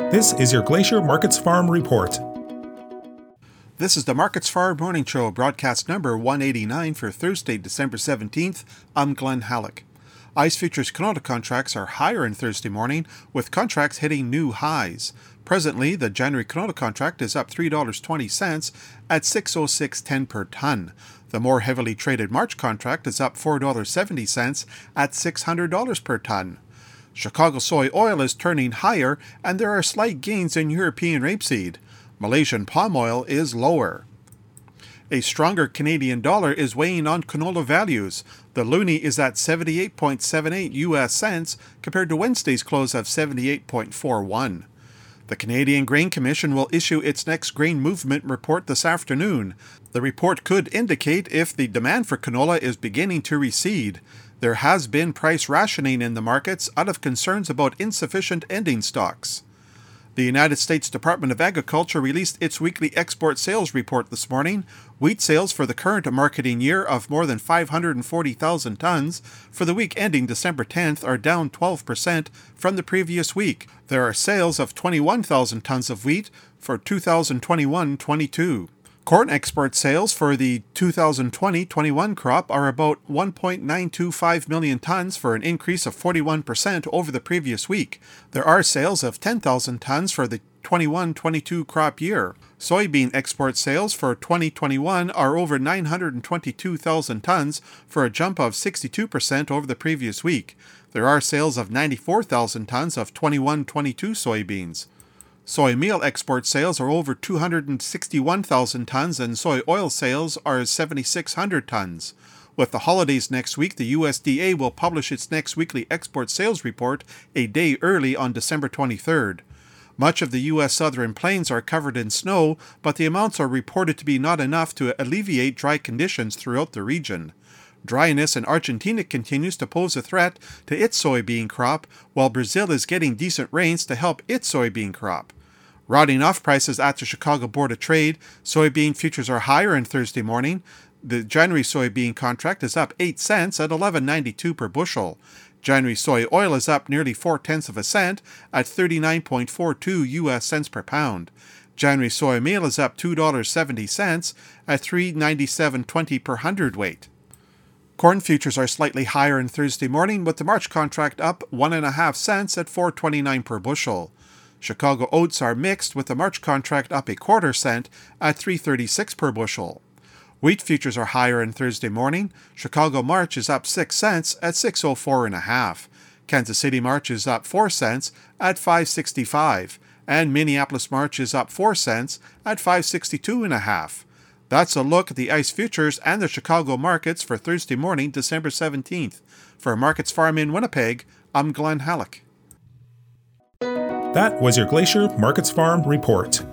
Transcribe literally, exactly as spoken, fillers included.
This is your Glacier Markets Farm Report. This is the Markets Farm Morning Show, broadcast number one eighty-nine for Thursday, December seventeenth. I'm Glenn Halleck. ICE futures canola contracts are higher on Thursday morning, with contracts hitting new highs. Presently, the January canola contract is up three dollars and twenty cents at six oh six ten per ton. The more heavily traded March contract is up four dollars and seventy cents at six hundred dollars per ton. Chicago soy oil is turning higher, and there are slight gains in European rapeseed. Malaysian palm oil is lower. A stronger Canadian dollar is weighing on canola values. The loonie is at seventy-eight point seven eight U S cents compared to Wednesday's close of seventy-eight point four one. The Canadian Grain Commission will issue its next grain movement report this afternoon. The report could indicate if the demand for canola is beginning to recede. There has been price rationing in the markets out of concerns about insufficient ending stocks. The United States Department of Agriculture released its weekly export sales report this morning. Wheat sales for the current marketing year of more than five hundred forty thousand tons for the week ending December tenth are down twelve percent from the previous week. There are sales of twenty-one thousand tons of wheat for two thousand twenty-one twenty-two. Corn export sales for the two thousand twenty twenty-one crop are about one point nine two five million tons for an increase of forty-one percent over the previous week. There are sales of ten thousand tons for the twenty-one twenty-two crop year. Soybean export sales for twenty twenty-one are over nine hundred twenty-two thousand tons for a jump of sixty-two percent over the previous week. There are sales of ninety-four thousand tons of twenty-one twenty-two soybeans. Soy meal export sales are over two hundred sixty-one thousand tons and soy oil sales are seven thousand six hundred tons. With the holidays next week, the U S D A will publish its next weekly export sales report a day early on December twenty-third. Much of the U S southern plains are covered in snow, but the amounts are reported to be not enough to alleviate dry conditions throughout the region. Dryness in Argentina continues to pose a threat to its soybean crop, while Brazil is getting decent rains to help its soybean crop. Rounding off prices at the Chicago Board of Trade, soybean futures are higher on Thursday morning. The January soybean contract is up eight cents at eleven ninety-two per bushel. January soy oil is up nearly four tenths of a cent at thirty-nine point four two U S cents per pound. January soy meal is up two dollars and seventy cents at three ninety-seven twenty per hundredweight. Corn futures are slightly higher on Thursday morning, with the March contract up one and a half cents at four twenty-nine per bushel. Chicago oats are mixed, with the March contract up a quarter cent at three thirty-six per bushel. Wheat futures are higher on Thursday morning. Chicago March is up six cents at six oh four and a half. Kansas City March is up four cents at five sixty-five, and Minneapolis March is up four cents at five sixty-two and a half. That's a look at the ICE futures and the Chicago markets for Thursday morning, December seventeenth. For Markets Farm in Winnipeg, I'm Glenn Halleck. That was your Glacier Markets Farm Report.